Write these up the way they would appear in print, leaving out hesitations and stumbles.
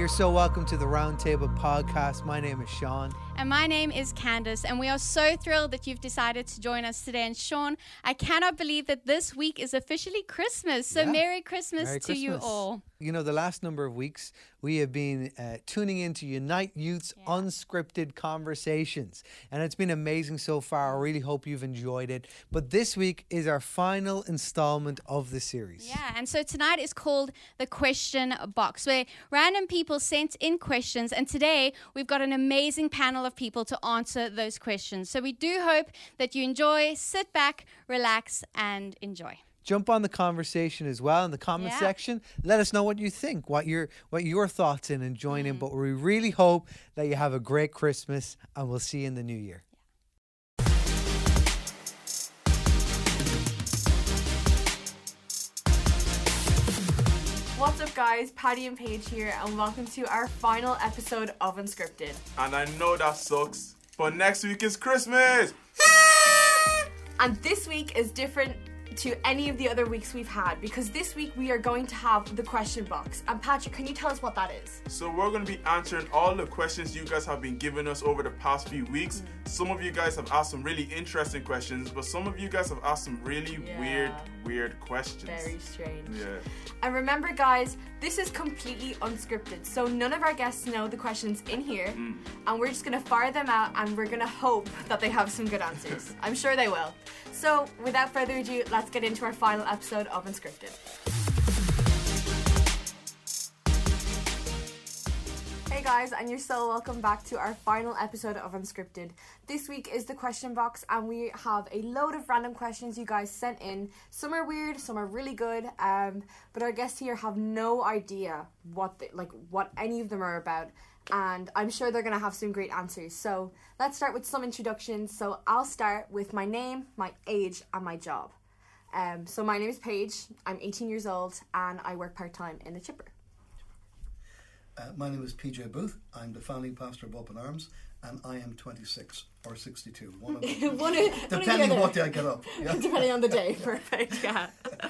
so welcome to the Roundtable Podcast. My name is Sean. And my name is Candice, and we are so thrilled that you've decided to join us today. And Sean, I cannot believe that this week is officially Christmas. So Merry Christmas to you all. You know, the last number of weeks, we have been tuning into Unite Youth's unscripted conversations. And it's been amazing so far. I really hope you've enjoyed it. But this week is our final installment of the series. Yeah, and so tonight is called the Question Box, where random people sent in questions. And today, we've got an amazing panel of people to answer those questions. So we do hope that you enjoy, sit back, relax, and enjoy. Jump on the conversation as well in the comment section. Let us know what you think, what your thoughts in and join in. But we really hope that you have a great Christmas, and we'll see you in the new year. What's up, guys? Patty and Paige here, and welcome to our final episode of Unscripted. And I know that sucks, but next week is Christmas! And this week is different to any of the other weeks we've had, because this week we are going to have the question box. And Patrick, can you tell us what that is? So we're going to be answering all the questions you guys have been giving us over the past few weeks. Some of you guys have asked some really interesting questions, but some of you guys have asked some really weird questions. Very strange. Yeah. And remember, guys, this is completely unscripted, so none of our guests know the questions in here, and we're just going to fire them out, and we're going to hope that they have some good answers. I'm sure they will. So, without further ado, let's get into our final episode of Unscripted. Hey guys, and you're so welcome back to our final episode of Unscripted. This week is the question box, and we have a load of random questions you guys sent in. Some are weird, some are really good, but our guests here have no idea what any of them are about, and I'm sure they're going to have some great answers. So let's start with some introductions. So I'll start with my name, my age, and my job. So my name is Paige, I'm 18 years old, and I work part-time in the Chipper. My name is PJ Booth. I'm the founding pastor of Open Arms, and I am 26 or 62. Depending on what day I get up. Yeah. Depending on the day. Perfect, yeah.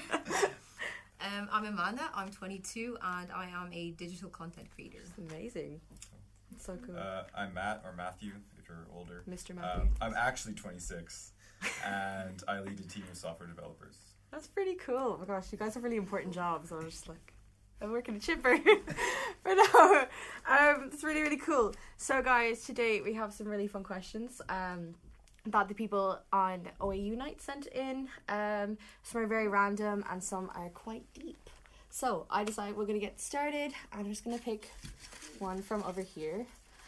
I'm Amanda, I'm 22, and I am a digital content creator. Amazing. It's so cool. I'm Matt, or Matthew, if you're older. Mr. Matthew. I'm actually 26, and I lead a team of software developers. That's pretty cool. Oh my gosh, you guys have really important jobs. I was just like, I'm working a Chipper. But no, it's really, really cool. So guys, today we have some really fun questions that the people on OAU Night sent in. Some are very random and some are quite deep. So I decided we're going to get started. I'm just going to pick one from over here.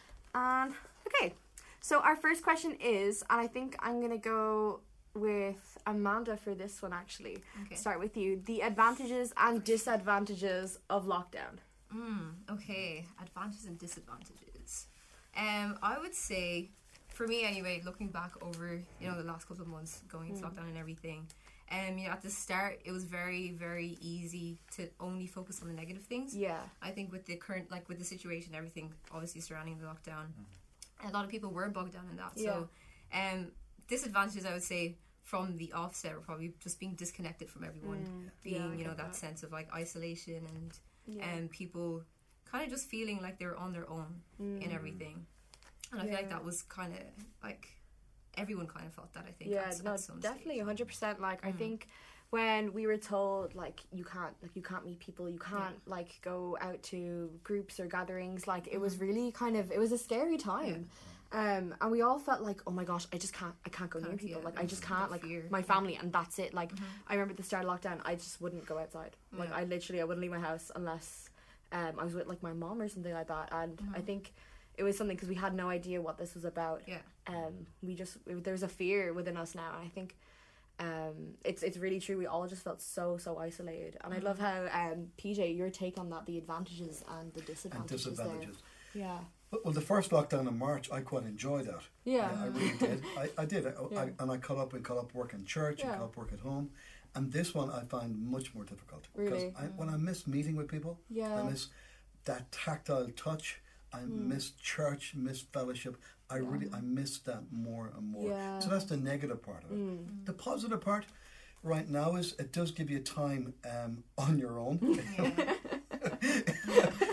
Okay, so our first question is, and I think I'm going to go with Amanda for this one actually. Okay. Start with you. The advantages and disadvantages of lockdown. Okay, advantages and disadvantages. I would say, for me anyway, looking back over, the last couple of months going into lockdown and everything, at the start it was very, very easy to only focus on the negative things. Yeah. I think with the current, with the situation, everything obviously surrounding the lockdown, a lot of people were bogged down in that. So, disadvantages, I would say, from the offset were probably just being disconnected from everyone, being, that sense of isolation and people kind of just feeling like they were on their own in everything. And I feel like that was kind of everyone kind of felt that, I think. Yeah, at some definitely stage. 100%. I think when we were told you can't meet people, you can't go out to groups or gatherings, it was really it was a scary time. And we all felt like, oh my gosh, I can't go near people. I just can't, my family, and that's it. I remember at the start of lockdown, I just wouldn't go outside. I wouldn't leave my house unless I was with my mom or something like that. And I think it was something because we had no idea what this was about. There's a fear within us now, and I think it's really true. We all just felt so isolated. And I love how PJ, your take on that, the advantages and the disadvantages. Yeah. Well, the first lockdown in March, I quite enjoyed that. Yeah. I really did. I did. I caught up work in church, and caught up work at home. And this one I find much more difficult. Really? Because when I miss meeting with people, I miss that tactile touch, I miss church, miss fellowship. I miss that more and more. Yeah. So that's the negative part of it. The positive part right now is it does give you time on your own.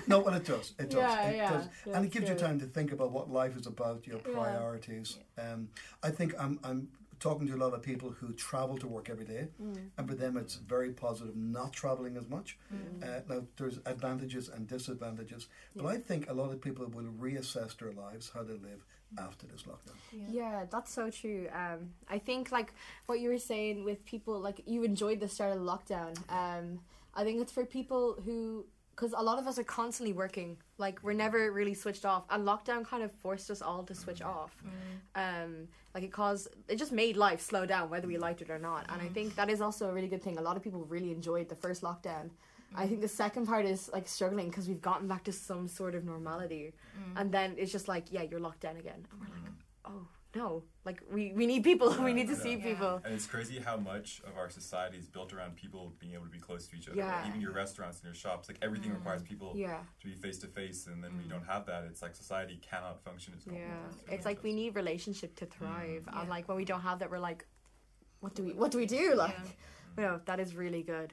No, well, it does. It does. Yeah, it does. yeah, And it gives you true. time to think about what life is about, your priorities. I think I'm talking to a lot of people who travel to work every day, and for them it's very positive not traveling as much. Now, there's advantages and disadvantages, but I think a lot of people will reassess their lives, how they live after this lockdown. Yeah, that's so true. I think like what you were saying with people, like you enjoyed the start of the lockdown. I think it's for people who, because a lot of us are constantly working, like we're never really switched off, and lockdown kind of forced us all to switch off. Like it just made life slow down whether we liked it or not. And I think that is also a really good thing. A lot of people really enjoyed the first lockdown. I think the second part is like struggling because we've gotten back to some sort of normality, and then it's just like, yeah, you're locked down again, and we're like, oh no, like we need people. We need to see people. And it's crazy how much of our society is built around people being able to be close to each other. Yeah. Like even your restaurants and your shops, like everything requires people to be face to face, and then we don't have that. It's like society cannot function as normal. It's like we need relationship to thrive, and like when we don't have that, we're like, what do we do? Like, you know, that is really good.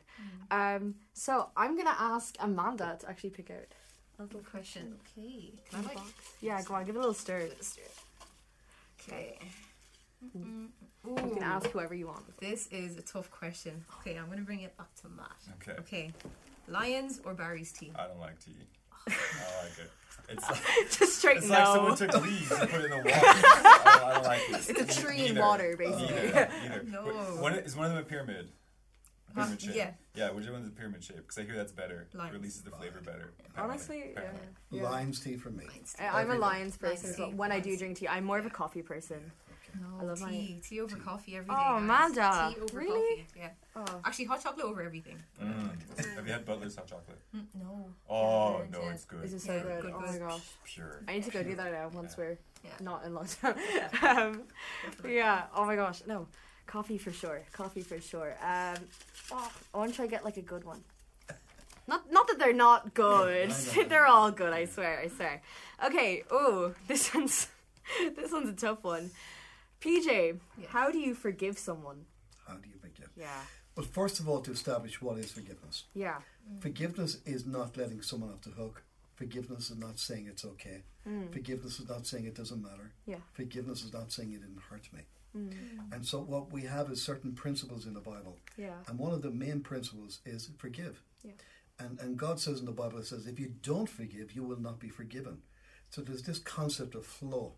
So I'm gonna ask Amanda to actually pick out a little Question. Okay. in the box. Yeah, go on, give it a little stir. Okay. You can ask whoever you want. This is a tough question. Okay, I'm going to bring it back to Matt. Okay. Okay. Lions or Barry's tea? I don't like tea. I like it. It's like, Just straight it's no. like someone took leaves and put it in the water. I don't like it. It's a tree in Neither. water, basically. Neither. No. Is one of them a pyramid? Pyramid shape. Yeah. Yeah, which one's a pyramid shape? Because I hear that's better. Lions. Releases the flavor better. Honestly, Apparently. Lion's tea for me. I'm a Lions person, Lions but tea. when I do drink tea, I'm more of a coffee person. No, I love my tea. Tea over coffee every day. Oh, guys. Amanda. Tea over Really? coffee. Yeah. Oh. Actually, hot chocolate over everything. Have you had Butler's hot chocolate? No. Oh, Yeah, no, yeah. it's good. Is it so Yeah, good? good, Oh good. my gosh. Pure. I need to go do that now once we're Yeah. not in lockdown. Yeah, oh my gosh. No, coffee for sure. Coffee for sure. I want to try to get like a good one. Not that they're not good. I know. They're all good, I swear. Okay, this one's a tough one. PJ, how do you forgive someone? How do you forgive? Yeah. Well, first of all, to establish what is forgiveness. Yeah. Forgiveness is not letting someone off the hook. Forgiveness is not saying it's okay. Forgiveness is not saying it doesn't matter. Yeah. Forgiveness is not saying it didn't hurt me. And so what we have is certain principles in the Bible. Yeah. And one of the main principles is forgive. Yeah. And God says in the Bible, it says, if you don't forgive, you will not be forgiven. So there's this concept of flow.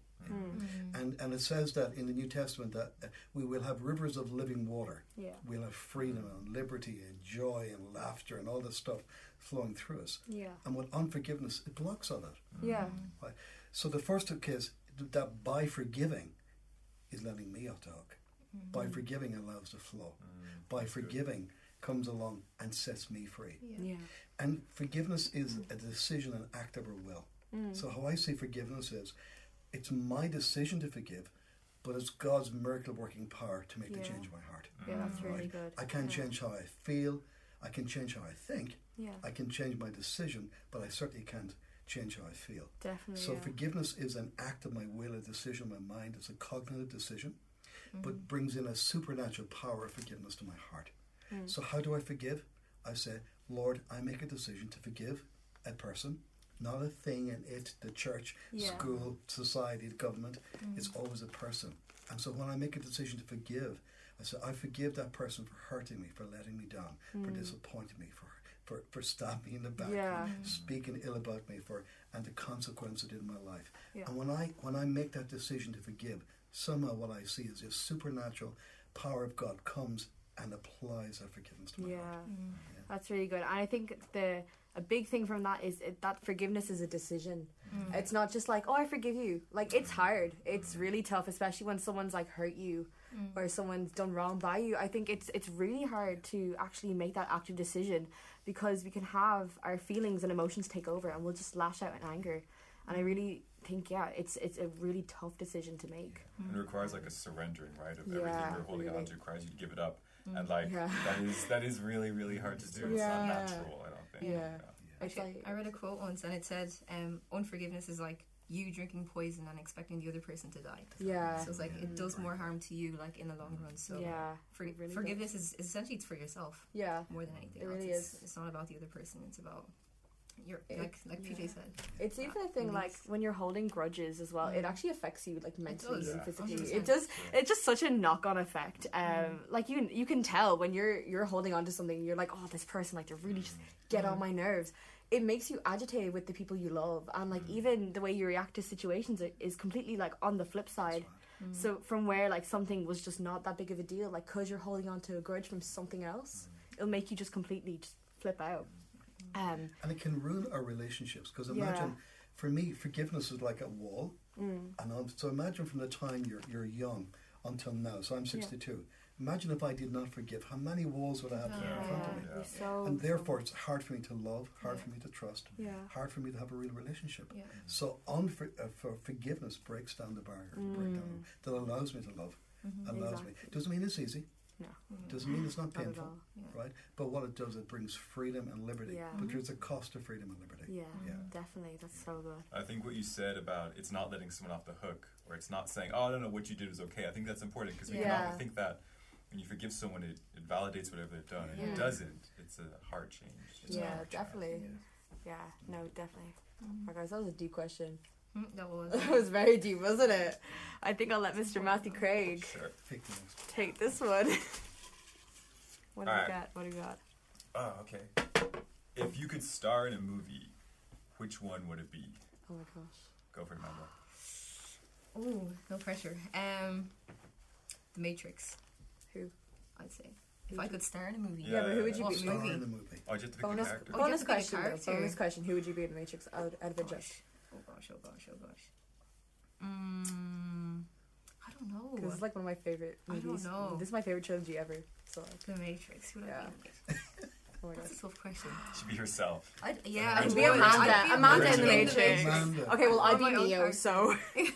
And it says that in the New Testament that we will have rivers of living water. Yeah. We'll have freedom and liberty and joy and laughter and all this stuff flowing through us. Yeah. And with unforgiveness, it blocks all that. Yeah. Right? So the first case that by forgiving is letting me off the hook. By forgiving allows the flow. By forgiving comes along and sets me free. Yeah. And forgiveness is a decision, an act of our will. So how I see forgiveness is, it's my decision to forgive, but it's God's miracle working power to make the change in my heart. Yeah, that's really Right? good. I can't change how I feel. I can change how I think. Yeah. I can change my decision, but I certainly can't change how I feel. Definitely. So yeah. forgiveness is an act of my will, a decision of my mind. It's a cognitive decision, but brings in a supernatural power of forgiveness to my heart. So how do I forgive? I say, Lord, I make a decision to forgive a person, not a thing, and it, the church, school, society, the government. It's always a person. And so when I make a decision to forgive, I say, I forgive that person for hurting me, for letting me down, for disappointing me, for stabbing me in the back, for speaking ill about me, and the consequence it did in my life. Yeah. And when I make that decision to forgive, somehow what I see is this supernatural power of God comes and applies that forgiveness to my heart. That's really good. And I think a big thing from that is that forgiveness is a decision. It's not just like, oh, I forgive you. Like, it's hard. It's really tough, especially when someone's like hurt you or someone's done wrong by you. I think it's really hard to actually make that active decision, because we can have our feelings and emotions take over and we'll just lash out in anger. And I really think, it's a really tough decision to make. And it requires like a surrendering, right, of everything you're holding on really. to. It requires you to give it up. And like that is really, really hard to do. It's not natural, I don't think. It's like, I read a quote once and it said, unforgiveness is like you drinking poison and expecting the other person to die. So it's like it does more harm to you, like in the long run. So really forgiveness is essentially it's for yourself. Yeah. More than anything It else. really is. It's not about the other person. It's about You're like PJ said. It's even a thing like when you're holding grudges as well. It actually affects you like mentally and physically. 100%. It's just such a knock-on effect. Like you can tell when you're holding on to something. You're like, oh, this person, like, they really just get on my nerves. It makes you agitated with the people you love, and like even the way you react to situations is completely like on the flip side. So from where like something was just not that big of a deal, like because you're holding on to a grudge from something else, it'll make you just completely just flip out. And it can ruin our relationships, because imagine, for me, forgiveness is like a wall. And so imagine from the time you're young until now. So I'm 62. Imagine if I did not forgive, how many walls would I have in front of me? And therefore it's hard for me to love, hard for me to trust, hard for me to have a real relationship. So for forgiveness breaks down the barrier, that allows me to love, allows me. Doesn't mean it's easy. No. Doesn't mean it's not painful, right? But what it does, it brings freedom and liberty. But there's a cost to freedom and liberty. Yeah, definitely. That's so good. I think what you said about it's not letting someone off the hook, or it's not saying, oh, I don't know, what you did was okay. I think that's important, because we can often think that when you forgive someone, it validates whatever they've done. And it doesn't. It's a heart change. It's a heart definitely. Yeah, no, definitely. Oh, guys, that was a deep question. That was. It was very deep, wasn't it? I think I'll let Mr. Matthew Craig take this one. What do we got? Oh, okay. If you could star in a movie, which one would it be? Oh my gosh. Go for it, Amanda. Oh, no pressure. The Matrix. Who? I'd say. If I could star in a movie. Yeah, but who would you be Star in in the movie? Oh, just to pick a character. Bonus question, though. Bonus question. Who would you be in the Matrix out of interest? Oh gosh. I don't know. This is like one of my favorite movies. I don't know. This is my favorite trilogy ever. So The Matrix. Who would I be? oh my That's gosh. a tough question. Should be herself. I'd Be would. Amanda. Amanda in the Original. Matrix. Amanda. Okay, well, I'd Oh, my be own Neo, character. so.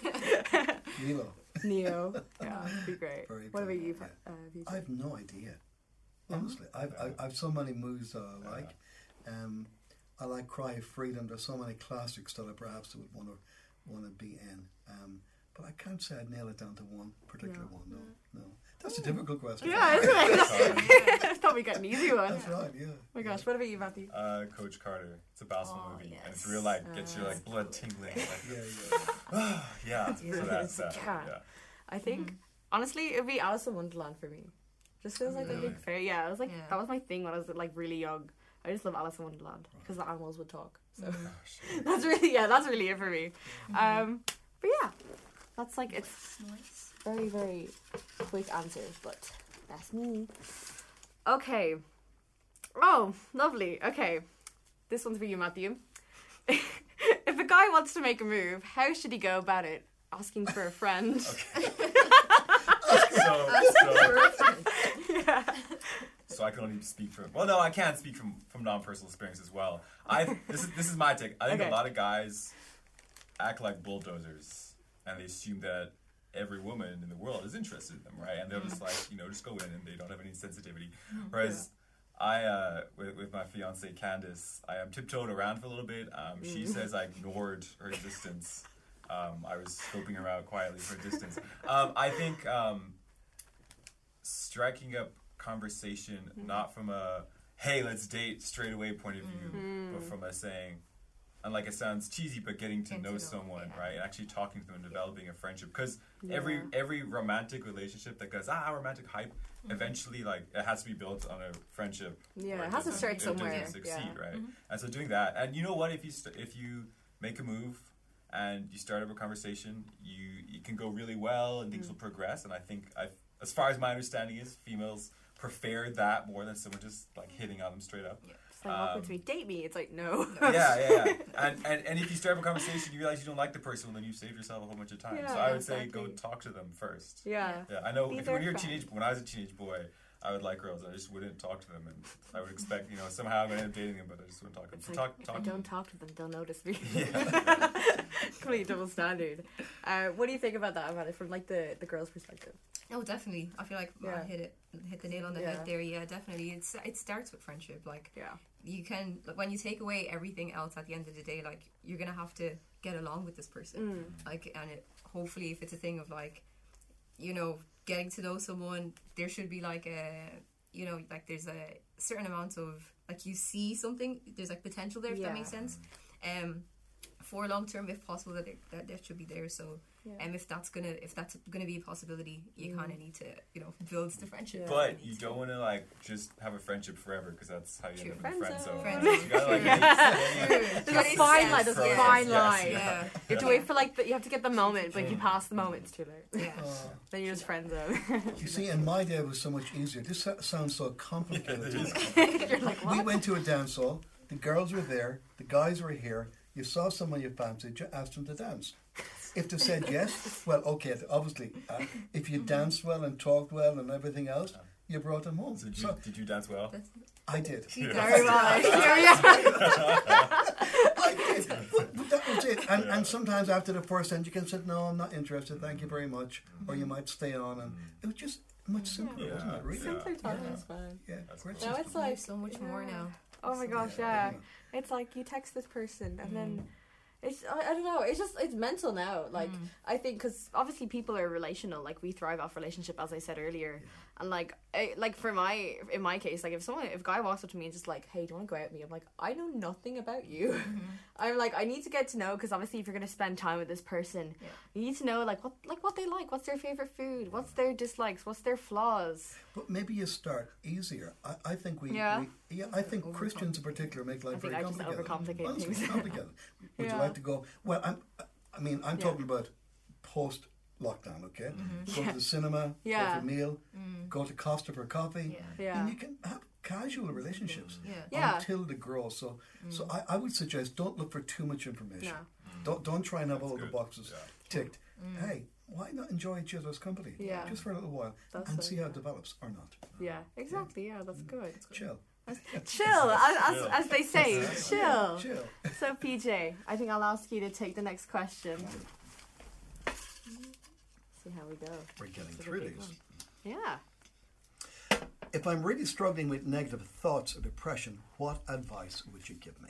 Neo. Neo. Yeah, it'd be great. Very What about cool, you, yeah. Vijay? I have no idea. Honestly, I've so many movies that I like. I like Cry of Freedom. There's so many classics that I perhaps would want to be in. But I can't say I'd nail it down to one particular one. No. That's a difficult question. Yeah, isn't it? I thought we got an easy one. That's right. Yeah. Oh my gosh, what about you, Matthew? Coach Carter. It's a basketball movie, yes. and it's real, like, gets your like blood tingling. Like, Yeah. yeah. So that's that. Yeah. I think, honestly, it'd be Alice in Wonderland for me. Just feels like a big fairy. Yeah, it was like, that was my thing when I was like really young. I just love Alice in Wonderland because the animals would talk. So that's really it for me. But yeah, that's like, it's very, very quick answers, but that's me. Okay. Oh, lovely. Okay. This one's for you, Matthew. If a guy wants to make a move, how should he go about it? Asking for a friend. So I can only speak from. Well, no, I can speak from non-personal experience as well. This is my take. I think a lot of guys act like bulldozers, and they assume that every woman in the world is interested in them, right? And they're just like, just go in, and they don't have any sensitivity. Whereas I, with my fiance Candace, I tiptoed around for a little bit. She says I ignored her existence. I was scoping her out quietly for a distance. I think striking up conversation, not from a hey, let's date straight away point of view, but from a saying, and like it sounds cheesy, but getting to know someone, right? And actually talking to them and developing a friendship. Because every romantic relationship that goes, romantic hype, eventually, like, it has to be built on a friendship. Yeah, it has to start somewhere. It doesn't succeed, right? And so doing that, and you know what, if you make a move and you start up a conversation, you can go really well and things will progress. And I think, as far as my understanding is, females prefer that more than someone just like hitting on them straight up. It's like, walk with me, date me. It's like, no. Yeah. And if you start up a conversation, you realize you don't like the person, well, then you've saved yourself a whole bunch of time. So I would say go talk to them first. Yeah. I know when I was a teenage boy, I would like girls. I just wouldn't talk to them, and I would expect, I'm going to end up dating them, but I just wouldn't talk to them. So if I don't talk to them, they'll notice me. Yeah. Complete double standard. What do you think about that, Amanda, from like the girl's perspective? Oh, definitely. I feel like I hit the nail on the head there. Yeah, definitely. It starts with friendship. Like, you can, when you take away everything else at the end of the day, like, you're gonna have to get along with this person. Like, and hopefully, if it's a thing of like, getting to know someone, there should be like you know, like there's a certain amount of like you see something, there's like potential there, if that makes sense. For long term, if possible, that should be there. So, if that's gonna be a possibility, you kind of need to, you know, build the friendship. But you don't want to like just have a friendship forever, because that's how you end up in the friend zone. Friend You gotta, like, There's a fine line. There's a fine line. Yeah. You have to wait for you have to get the moment, but if you pass the moment, it's too late. Yeah. Then you're just friend zone. You see, in my day, it was so much easier. This sounds so complicated. You're like, what? We went to a dance hall. The girls were there. The guys were here. You saw someone you fancied. You asked them to dance. If they said yes, well, okay. Obviously, if you danced well and talked well and everything else, you brought them home. So did you dance well? I did. Very well. I did. But that was it. And sometimes after the first dance, you can say, "No, I'm not interested. Thank you very much," or you might stay on. And it was just much simpler, wasn't it? Really? Simpler talking is fun. Yeah. Great Now it's like so much more now. Oh my gosh, yeah. It's like you text this person and then it's, I don't know, it's mental now. Like, I think, because obviously people are relational, like we thrive off relationship, as I said earlier. And like, in my case, like if a guy walks up to me and just like, hey, do you want to go out with me? I'm like, I know nothing about you. I'm like, I need to get to know, because obviously if you're going to spend time with this person, you need to know what they like, what's their favorite food, what's their dislikes, what's their flaws. But maybe you start easier. I think I think Christians in particular make life very complicated. I think I just overcomplicate Honestly, things. complicated. Would you like to go? Well, I'm talking about post lockdown. Okay, go to the cinema, go for a meal, go to Costa for coffee, and you can have casual relationships until they grow. So I would suggest don't look for too much information. No. Don't try and have all the boxes ticked. Hey, why not enjoy each other's company? Just for a little while and see how it develops or not. Yeah, exactly. Yeah, that's good. Chill. Chill, as they say, chill. So PJ, I think I'll ask you to take the next question. See how we go. We're getting through these. Yeah. If I'm really struggling with negative thoughts or depression, what advice would you give me?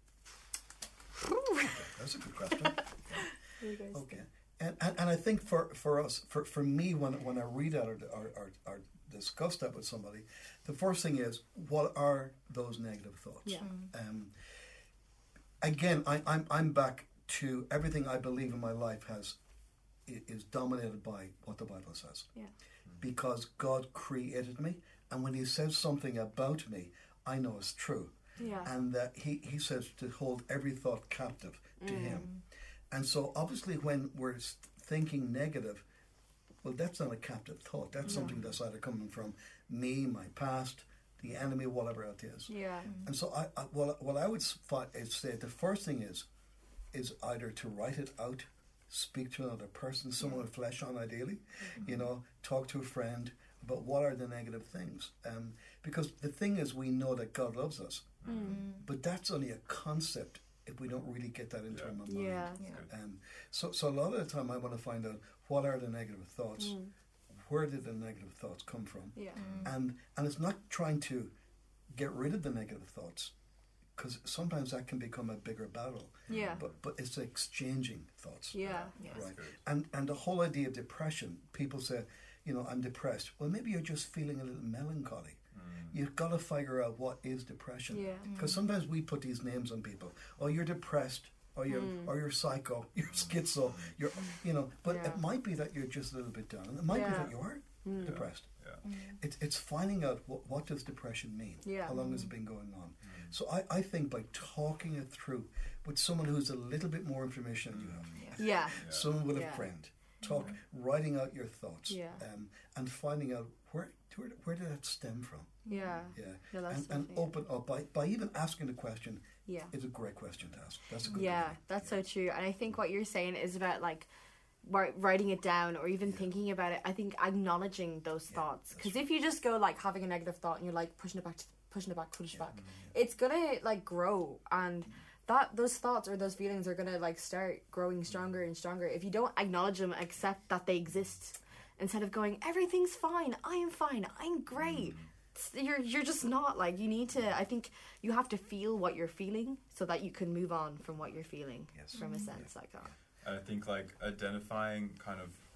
Okay, that's a good question. Okay. And I think for us, for me, when I read that or discuss that with somebody, the first thing is, what are those negative thoughts? Yeah. Again, I'm back to everything I believe in my life is dominated by what the Bible says. Yeah. Because God created me, and when He says something about me, I know it's true. Yeah. And that He says to hold every thought captive to Him. And so obviously when we're thinking negative, well, that's not a captive thought. That's something that's either coming from me, my past, the enemy, whatever it is. Yeah. And so what I would say the first thing is either to write it out, speak to another person, someone with flesh on ideally, talk to a friend about what are the negative things. Because the thing is, we know that God loves us, but that's only a concept if we don't really get that into our mind. Yeah. So a lot of the time I want to find out what are the negative thoughts, where did the negative thoughts come from, and it's not trying to get rid of the negative thoughts, because sometimes that can become a bigger battle. Yeah. But it's exchanging thoughts. Yeah. Right. And the whole idea of depression, people say, I'm depressed. Well, maybe you're just feeling a little melancholy. You've got to figure out what is depression. Yeah. Because sometimes we put these names on people. Oh, you're depressed, or you're psycho, you're schizo, but it might be that you're just a little bit down. It might be that you are depressed. Yeah. It's finding out what does depression mean. How long has it been going on? So I think by talking it through with someone who's a little bit more information than you have, someone with a friend, writing out your thoughts, and finding out where did that stem from. No, and open up by even asking the question. It's a great question to ask. That's a good idea. That's so true. And I think what you're saying is about like writing it down or even thinking about it. I think acknowledging those thoughts, because if you just go like having a negative thought and you're like pushing it back, it's gonna like grow, and those thoughts or those feelings are gonna like start growing stronger and stronger if you don't acknowledge them, accept that they exist, instead of going, everything's fine, I'm great. You're just not. Like, you need to, I think you have to feel what you're feeling so that you can move on from what you're feeling, from a sense like that. And I think like identifying kind of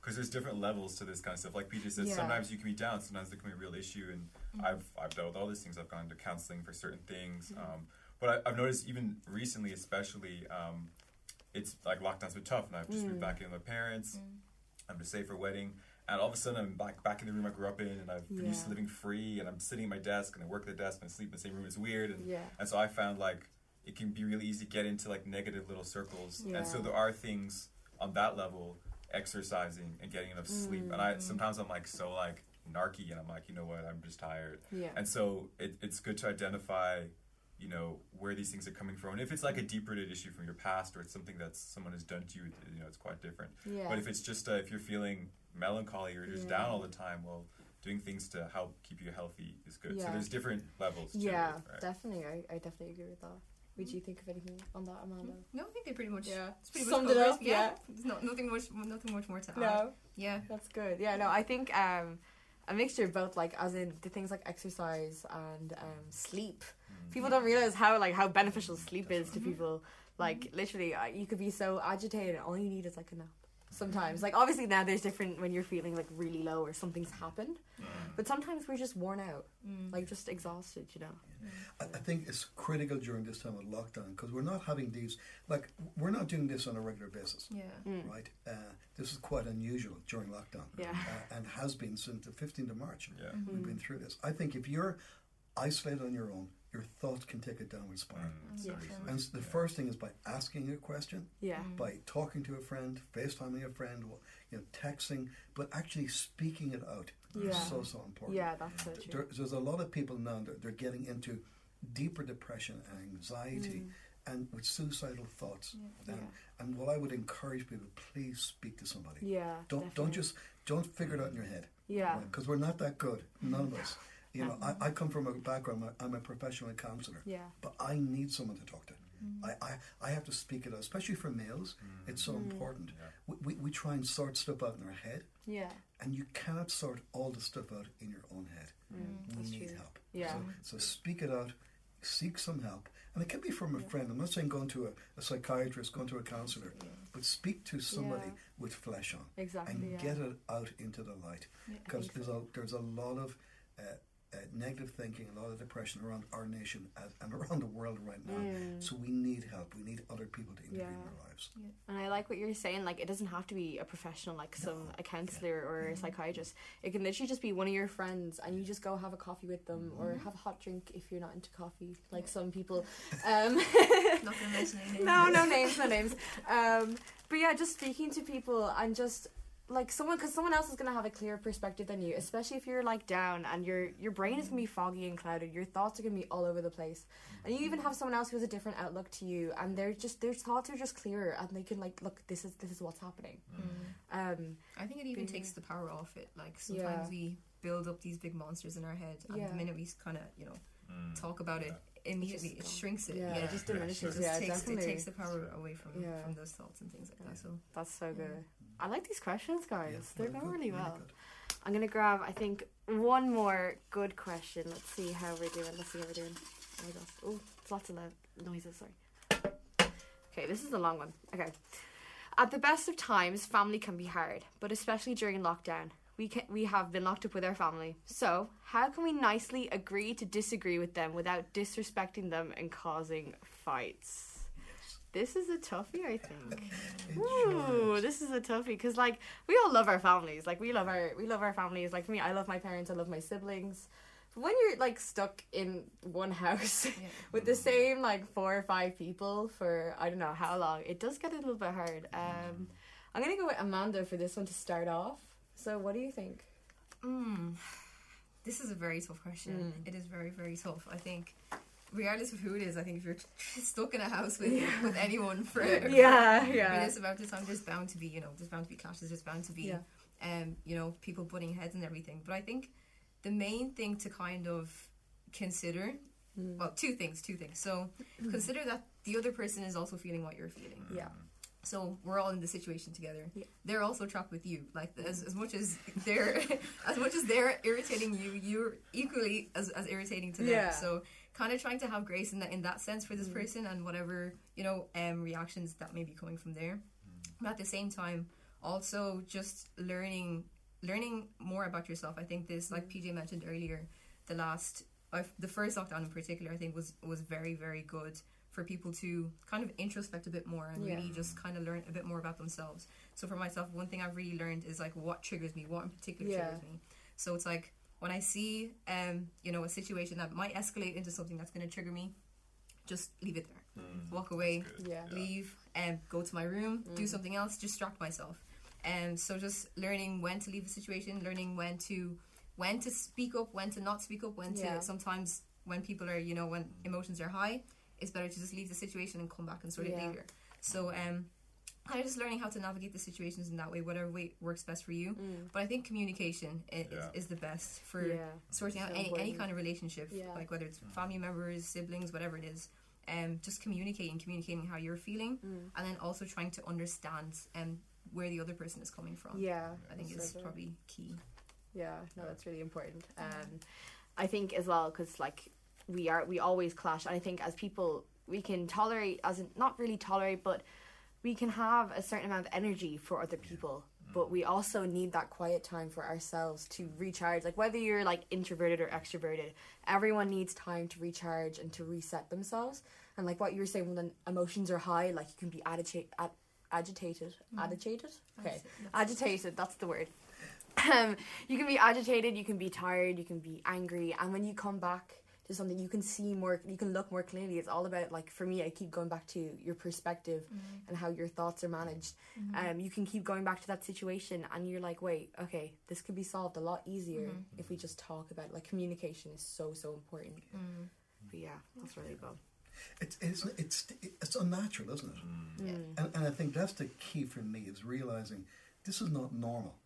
because there's different levels to this kind of stuff. Like PJ said, sometimes you can be down, sometimes there can be a real issue, and I've dealt with all these things. I've gone to counseling for certain things, but I've noticed even recently, especially, it's like lockdown's been tough, and I've just moved back in with my parents. I'm to save for a wedding, and all of a sudden I'm back in the room I grew up in, and I've been used to living free, and I'm sitting at my desk, and I work at the desk, and I sleep in the same room. It's weird, and so I found like it can be really easy to get into like negative little circles, and so there are things on that level, exercising and getting enough sleep, and sometimes I'm like so like narky, and I'm like, you know what, I'm just tired, and so it's good to identify, you know, where these things are coming from. And if it's like a deep-rooted issue from your past, or it's something that someone has done to you, you know, it's quite different. But if it's just if you're feeling melancholy or just down all the time, well, doing things to help keep you healthy is good. So there's different levels to it, right? Definitely. I definitely agree with that. Would you think of anything on that, Amanda? No, I think they pretty much summed it up. There's nothing much more to add. No. Yeah, that's good. Yeah, no, I think a mixture of both, like as in the things like exercise and sleep. People don't realize how beneficial sleep is to people. Like literally, you could be so agitated, all you need is like a nap. Sometimes, like obviously now there's different when you're feeling like really low or something's happened, but sometimes we're just worn out, like just exhausted, you know. I think it's critical during this time of lockdown, because we're not having these, like we're not doing this on a regular basis, right? This is quite unusual during lockdown, and has been since the 15th of March. We've been through this. I think if you're isolated on your own, your thoughts can take a downward spiral. And the first thing is by asking a question, by talking to a friend, FaceTiming a friend, you know, texting, but actually speaking it out is so important. Yeah, that's so true. There's a lot of people now that they're getting into deeper depression and anxiety and with suicidal thoughts. And what I would encourage people, please speak to somebody. Don't figure it out in your head. Because we're not that good, none of us. You know, I come from a background, I'm a professional counsellor, but I need someone to talk to. I have to speak it out, especially for males. It's so important. We try and sort stuff out in our head, and you cannot sort all the stuff out in your own head. We need help. So speak it out, seek some help. And it can be from a friend. I'm not saying going to a psychiatrist, going to a counsellor, but speak to somebody with flesh on. And get it out into the light. Because there's a lot of negative thinking, a lot of depression around our nation and around the world right now. So we need help. We need other people to intervene in our lives. And I like what you're saying. Like, it doesn't have to be a professional, like a counselor or a psychiatrist. It can literally just be one of your friends, and you just go have a coffee with them or have a hot drink if you're not into coffee, like some people. Not gonna mention any names. No names. But yeah, just speaking to people and just like because someone else is going to have a clearer perspective than you, especially if you're like down and your brain is going to be foggy and clouded, your thoughts are going to be all over the place, and you even have someone else who has a different outlook to you, and their thoughts are just clearer, and they can like, look, this is what's happening. I think it even takes the power off it. Like sometimes we build up these big monsters in our head, and the minute we kind of talk about it, immediately it shrinks it. It just diminishes. It takes the power away from those thoughts and things like that. So that's so good. I like these questions, guys. They're going really well. I'm gonna grab, I think, one more good question. Let's see how we're doing. Oh my gosh. Oh, it's lots of loud noises. Sorry. Okay, this is a long one. Okay. At the best of times, family can be hard, but especially during lockdown. We have been locked up with our family. So, how can we nicely agree to disagree with them without disrespecting them and causing fights? This is a toughie, I think. Ooh, this is a toughie, because like we all love our families. Like we love our families. Like for me, I love my parents. I love my siblings. But when you're like stuck in one house with the same like 4 or 5 people for I don't know how long, it does get a little bit hard. I'm gonna go with Amanda for this one to start off. So what do you think? This is a very tough question. It is very, very tough. I think, regardless of who it is, I think if you're stuck in a house with anyone for this amount of time, there's bound to be clashes. There's bound to be people butting heads and everything. But I think the main thing to kind of consider, well, two things. So consider that the other person is also feeling what you're feeling. So we're all in the situation together. They're also trapped with you. Like as much as they're irritating you, you're equally as irritating to them. So kind of trying to have grace in that sense for this person and whatever reactions that may be coming from there. But at the same time, also just learning more about yourself. I think this, like PJ mentioned earlier, the first lockdown in particular, I think was very, very good for people to kind of introspect a bit more and really just kind of learn a bit more about themselves. So for myself, one thing I've really learned is like what triggers me, what in particular triggers me. So it's like when I see you know, a situation that might escalate into something that's going to trigger me, just leave it there. Walk away, leave, and go to my room, do something else, distract myself. And so just learning when to leave a situation, learning when to speak up, when to not speak up, when to sometimes when people are, you know, when emotions are high, it's better to just leave the situation and come back and sort it later. So kind of just learning how to navigate the situations in that way, whatever way works best for you. But I think communication is the best for sorting out any kind of relationship, like whether it's family members, siblings, whatever it is. Just communicating how you're feeling, and then also trying to understand where the other person is coming from. I think is probably key. No, that's really important. I think as well, because like we always clash, and I think as people we can tolerate, as in not really tolerate, but we can have a certain amount of energy for other people, but we also need that quiet time for ourselves to recharge. Like whether you're like introverted or extroverted, everyone needs time to recharge and to reset themselves. And like what you were saying, when the emotions are high, like you can be agitated, that's the word. You can be agitated, you can be tired, you can be angry, and when you come back to something, you can see more, you can look more clearly. It's all about, like, for me, I keep going back to your perspective and how your thoughts are managed. You can keep going back to that situation and you're like, wait, okay, this could be solved a lot easier if we just talk about it. Like, communication is so important. But yeah, that's really good. It's unnatural, isn't it? And I think that's the key for me, is realizing this is not normal.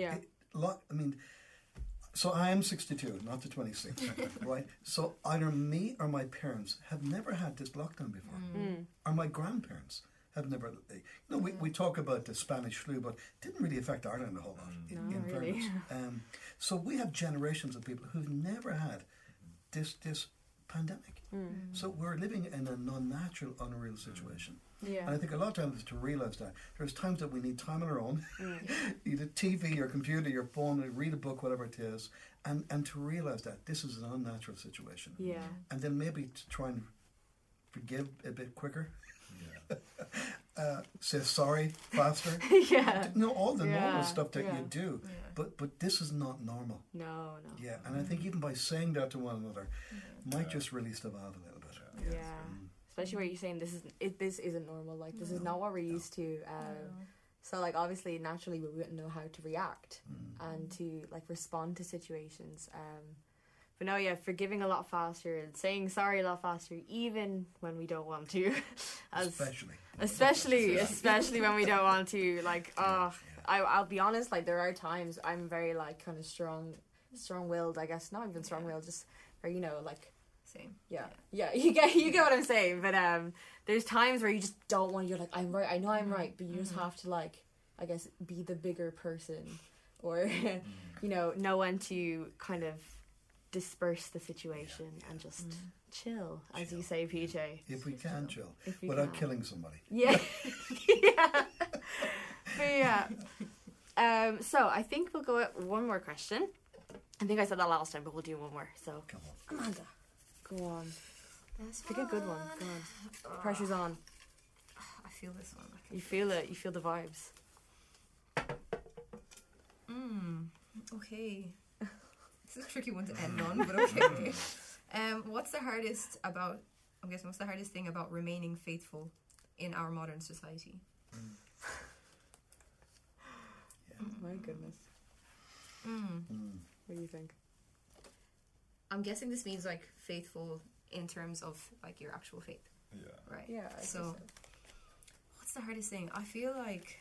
So I am 62, not the 26, right? So either me or my parents have never had this lockdown before, or my grandparents have never. You know, we talk about the Spanish flu, but it didn't really affect Ireland a whole lot. In fairness, so we have generations of people who've never had this pandemic. So we're living in a non-natural, unreal situation. And I think a lot of times to realise that there's times that we need time on our own, either TV, your computer, your phone, read a book, whatever it is, and to realise that this is an unnatural situation. And then maybe to try and forgive a bit quicker. Say sorry faster. All the normal stuff that you do. But this is not normal. No. And I think even by saying that to one another might just release the valve a little bit. Especially where you're saying this isn't normal. Like, this is not what we're used to. So, like, obviously, naturally, we wouldn't know how to react and to, like, respond to situations. But no, forgiving a lot faster and saying sorry a lot faster, even when we don't want to. Especially when we don't want to. Like, I'll be honest, like, there are times I'm very, like, kind of strong-willed, I guess. Not even strong-willed, just, or, you know, like, same. You get what I'm saying. But there's times where you just don't want. You're like, I'm right. I know I'm right, but you just have to, like, I guess, be the bigger person, or you know when to kind of disperse the situation and just chill, as you say, PJ. If we can chill, without killing somebody. So I think we'll go at one more question. I think I said that last time, but we'll do one more. So come on, Amanda. Go on. Pick a good one. Go on. The pressure's on. I feel this one. You feel it. You feel the vibes. Okay. This is a tricky one to end on, but okay. What's the hardest thing about remaining faithful in our modern society? My goodness. What do you think? I'm guessing this means, like, faithful in terms of, like, your actual faith. Right? Yeah. So, what's the hardest thing? I feel like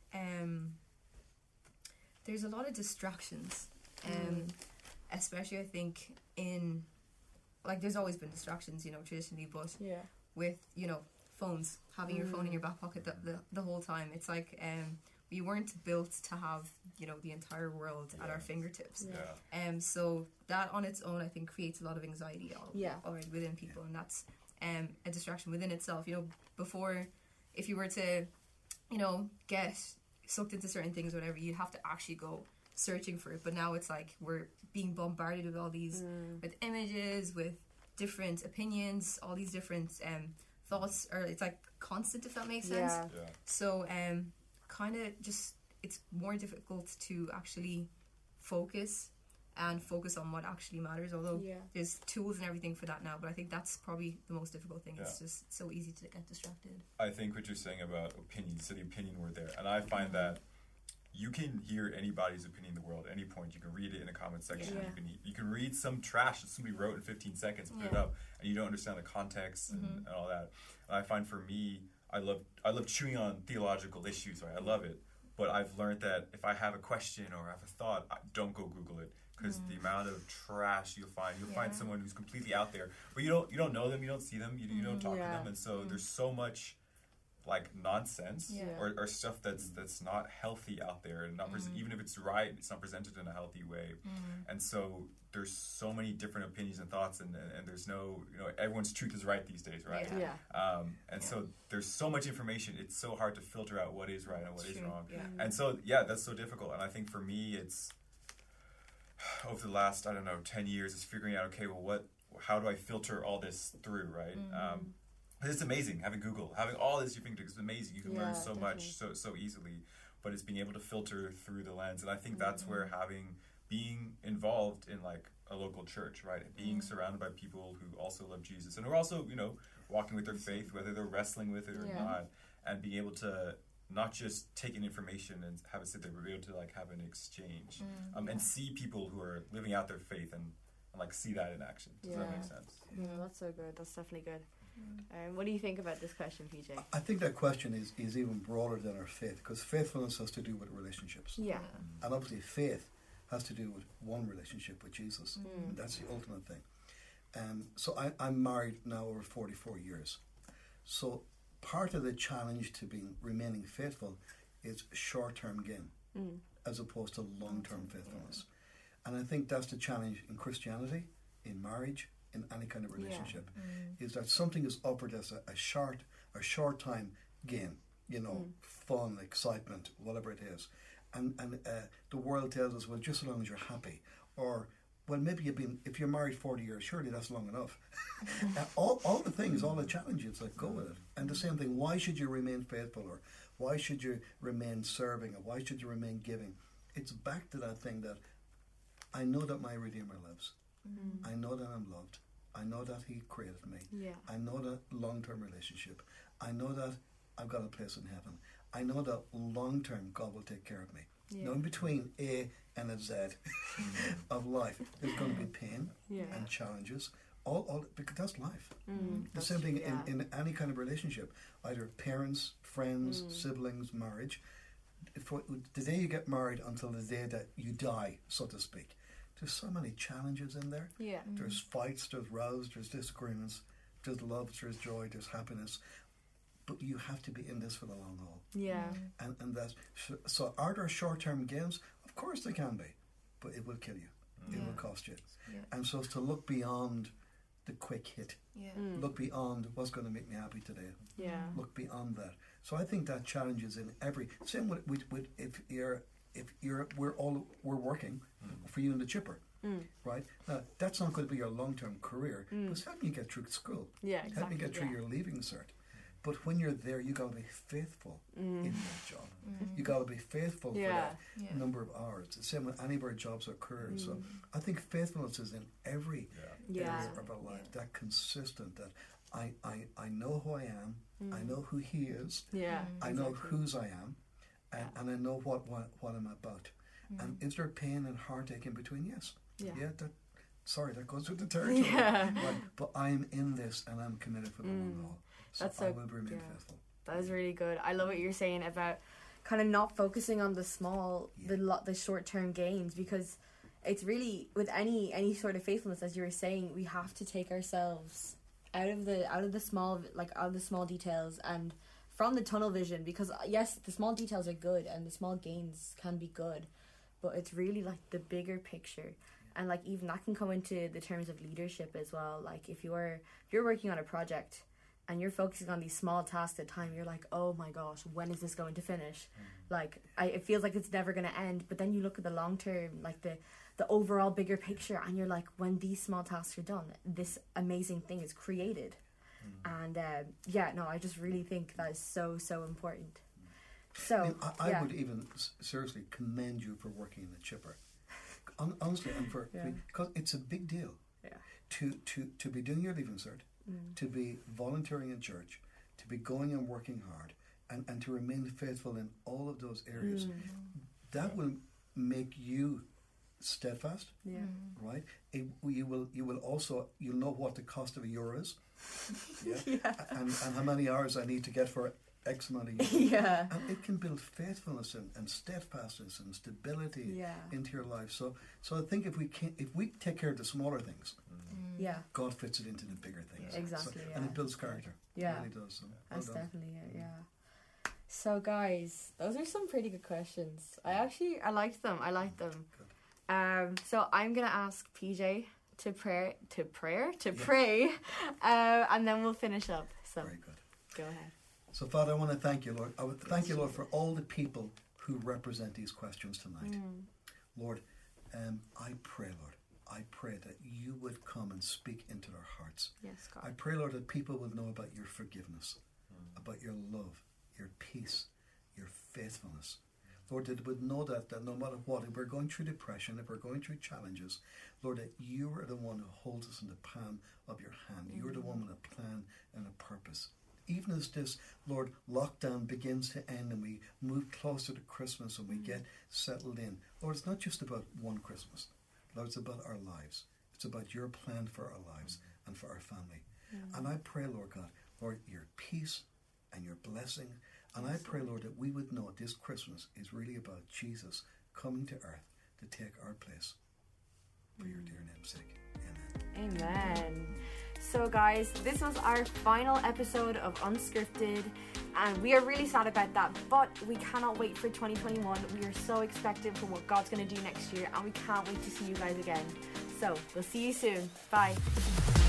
there's a lot of distractions. Especially, I think, in, like, there's always been distractions, you know, traditionally, but with, you know, phones, having your phone in your back pocket the whole time. It's like, we weren't built to have, you know, the entire world at our fingertips. So that on its own, I think, creates a lot of anxiety already within people, and that's a distraction within itself. You know, before, if you were to, you know, get sucked into certain things, whatever, you have to actually go searching for it. But now it's like we're being bombarded with all these, with images, with different opinions, all these different thoughts, or it's like constant, if that makes sense. Yeah. So kind of just, it's more difficult to actually focus on what actually matters, although there's tools and everything for that now, but I think that's probably the most difficult thing. It's just so easy to get distracted. I think what you're saying about opinions, so the opinion word there, and I find that you can hear anybody's opinion in the world at any point. You can read it in a comment section. You can read some trash that somebody wrote in 15 seconds and put it up, and you don't understand the context and all that. And I find for me, I love chewing on theological issues, right? I love it. But I've learned that if I have a question or I have a thought, don't go Google it, because the amount of trash you'll find someone who's completely out there, but you don't know them, you don't see them, you don't talk to them, and so there's so much like nonsense or stuff that's not healthy out there, and not even if it's right, it's not presented in a healthy way. And so there's so many different opinions and thoughts, and there's no, everyone's truth is right these days, right? So there's so much information, it's so hard to filter out what is right and what is wrong. And so that's so difficult. And I think for me, it's over the last 10 years is figuring out, okay, well, how do I filter all this through, right? It's amazing having Google, having all this different things. It's amazing. You can learn so much so easily, but it's being able to filter through the lens. And I think that's where being involved in like a local church, right? Being surrounded by people who also love Jesus and who are also, walking with their faith, whether they're wrestling with it or not, and being able to not just take in information and have it sit there, but be able to like have an exchange and see people who are living out their faith and like see that in action. Does that make sense? Yeah, that's so good. That's definitely good. What do you think about this question, PJ? I think that question is even broader than our faith, because faithfulness has to do with relationships. Yeah. And obviously faith has to do with one relationship with Jesus. And that's the ultimate thing. So I'm married now over 44 years. So part of the challenge to remaining faithful is short-term gain as opposed to long-term faithfulness. And I think that's the challenge in Christianity, in marriage, in any kind of relationship, is that something is offered as a short time gain, fun, excitement, whatever it is, and the world tells us, well, just as long as you're happy, or well, maybe if you're married 40 years, surely that's long enough. all the things, all the challenges, like go with it. And the same thing, why should you remain faithful, or why should you remain serving, or why should you remain giving? It's back to that thing that I know that my Redeemer lives. I know that I'm loved. I know that He created me. I know that long-term relationship. I know that I've got a place in heaven. I know that long-term God will take care of me. Now, in between A and a Z of life, there's going to be pain and challenges. All because that's life. The same thing in any kind of relationship, either parents, friends, siblings, marriage. The day you get married until the day that you die, so to speak. There's so many challenges in there. There's fights, there's rows, there's disagreements, there's love, there's joy, there's happiness. But you have to be in this for the long haul. And that's so. Are there short-term gains? Of course there can be, but it will kill you. It will cost you. And so it's to look beyond the quick hit. Look beyond what's going to make me happy today. Look beyond that. So I think that challenge is in every. Same with we're working for you in the chipper, right? Now that's not going to be your long-term career, but it's helping you get through school. Helping you get through your leaving cert. But when you're there, you got to be faithful in that job. You got to be faithful for that number of hours. The same with any of our jobs or careers. So I think faithfulness is in every area of our life. That consistent. That I know who I am. I know who He is. I know whose I am. And I know what I'm about. And is there pain and heartache in between? Yes. That goes with the territory. Right? But I'm in this and I'm committed for the long haul. So I will remain faithful. That is really good. I love what you're saying about kind of not focusing on the small, the short-term gains, because it's really, with any sort of faithfulness, as you were saying, we have to take ourselves out of the small details and from the tunnel vision, because yes, the small details are good and the small gains can be good, but it's really like the bigger picture. And like even that can come into the terms of leadership as well. Like if you're working on a project and you're focusing on these small tasks at a time, you're like, oh my gosh, when is this going to finish? Like, it feels like it's never going to end. But then you look at the long term, like the overall bigger picture, and you're like, when these small tasks are done, this amazing thing is created. And I just really think that is so, so important. So I would even seriously commend you for working in the chipper. Honestly, and because it's a big deal. Yeah. To be doing your Leaving Cert, to be volunteering in church, to be going and working hard, and to remain faithful in all of those areas, that will make you steadfast. Yeah. Right. You will also, you'll know what the cost of a euro is. Yeah. And how many hours I need to get for X amount of years. Yeah. And it can build faithfulness and steadfastness and stability into your life. So I think if we take care of the smaller things, God fits it into the bigger things. Yeah. Exactly. So, and it builds character. Yeah. It really does. So, that's definitely it, yeah. So guys, those are some pretty good questions. I liked them. Good. So I'm gonna ask PJ to pray, and then we'll finish up. So very good. Go ahead. So Father, I want to thank you, Lord. I would thank you, Lord, for all the people who represent these questions tonight. Lord, I pray, Lord, that you would come and speak into their hearts. Yes, God. I pray, Lord, that people would know about your forgiveness, about your love, your peace, your faithfulness. Lord, that would know that no matter what, if we're going through depression, if we're going through challenges, Lord, that you are the one who holds us in the palm of your hand. You are the one with a plan and a purpose. Even as this, Lord, lockdown begins to end and we move closer to Christmas and we get settled in, Lord, it's not just about one Christmas. Lord, it's about our lives. It's about your plan for our lives and for our family. And I pray, Lord God, Lord, your peace and your blessing. And I pray, Lord, that we would know this Christmas is really about Jesus coming to earth to take our place for your dear name's sake. Amen. Amen. So guys, this was our final episode of Unscripted, and we are really sad about that, but we cannot wait for 2021. We are so expectant for what God's going to do next year, and we can't wait to see you guys again. So we'll see you soon. Bye.